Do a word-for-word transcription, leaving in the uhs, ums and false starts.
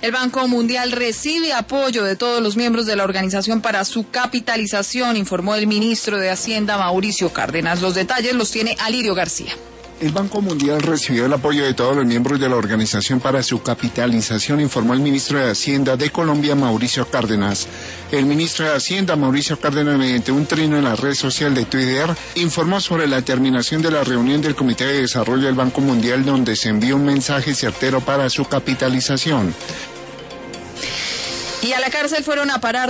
El Banco Mundial recibe apoyo de todos los miembros de la organización para su capitalización, informó el ministro de Hacienda, Mauricio Cárdenas. Los detalles los tiene Alirio García. El Banco Mundial recibió el apoyo de todos los miembros de la organización para su capitalización, informó el ministro de Hacienda de Colombia, Mauricio Cárdenas. El ministro de Hacienda, Mauricio Cárdenas, mediante un trino en la red social de Twitter, informó sobre la terminación de la reunión del Comité de Desarrollo del Banco Mundial, donde se envió un mensaje certero para su capitalización. Y a la cárcel fueron a parar